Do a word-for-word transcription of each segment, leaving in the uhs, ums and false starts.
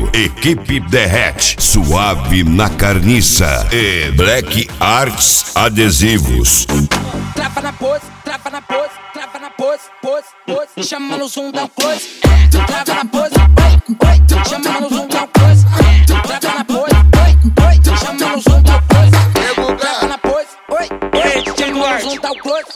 Júnior, Equipe Derrete, Suave na Carniça e Black Arts Adesivos. Trava na pose, trava na pose, trava na pose, pose, pose. Chama no zoom, dá um close. É, trava na pose, oi, oi. Chama no zoom, dá um close. É, trava na pose, oi, oi. Chama no zoom, dá um close. Trava na pose, oi, oi. Chama no zoom, dá um close.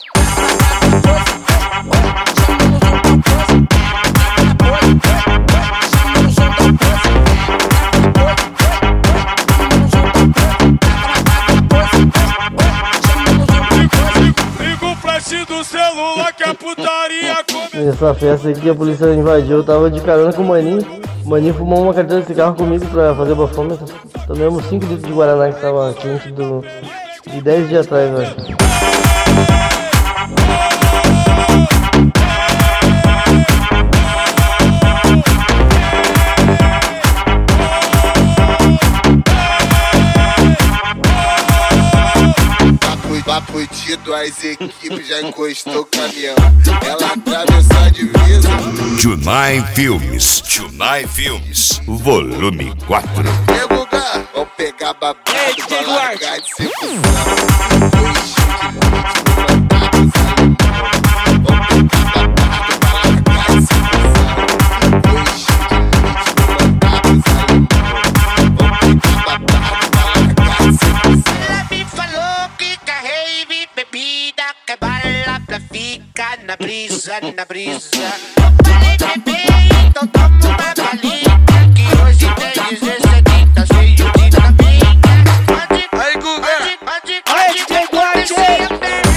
Do celular que a putaria come. Nessa festa aqui a polícia invadiu, eu tava de carona com o Maninho. O Maninho fumou uma carteira de cigarro comigo pra fazer bafômetro. Tomamos cinco litros de Guaraná que tava quente do, de dez dias atrás, velho. Fudido, as equipes já encostou o caminhão. Ela atravessou a divisa. Tunai Filmes, Tunai Filmes, volume quatro. E Guga, vamos pegar babado pra largar de ser cuzão. Dois chique muito levantados alemão. Vamos pegar babado pra largar de ser cuzão. Dois chique muito levantados alemão. Vamos pegar babado pra largar de ser cuzão. Ela me falou que carrei bebida, que bala pra ficar na brisa, na brisa. Eu falei, bebê, então toma uma balinha, que hoje tem dezessete, tá cheio de novinha. Pode, Aí, Guga. pode, pode, pode, pode acontecer.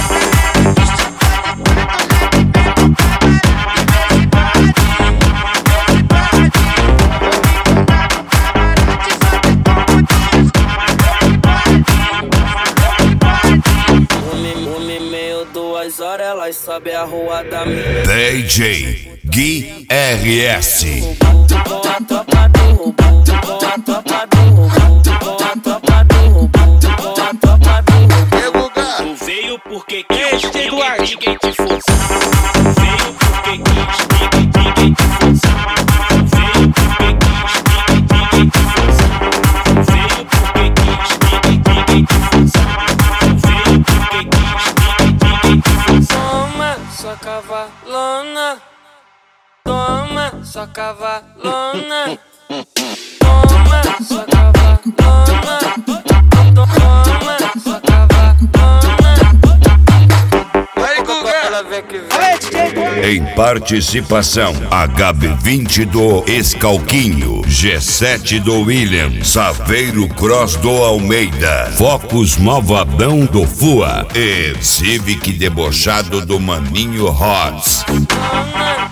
Duas horas elas sobem a rua da minha. D J Gui R S. Com a tropa do robô, com a tropa do robô, com a tropa do robô, com a tropa do robô. E Guga, Tu veio porque quis, ninguém, ninguém te forçou. Tu veio porque quis, ninguém, ninguém te forçou. Tu veio porque quis, ninguém, ninguém te forçou. Tu veio porque quis, ninguém, ninguém te forçou. Tu veio porque quis, ninguém, ninguém te forçou. Toma sua cavalona, toma sua cavalona, toma sua cavalona, toma sua cavalona. Aí, Guga. Ela vem que vem. Em participação, H B vinte do Escalquinho, G sete do William, Saveiro Cross do Almeida, Focus Malvadão do Fua e Civic Debochado do Maninho Rods. Toma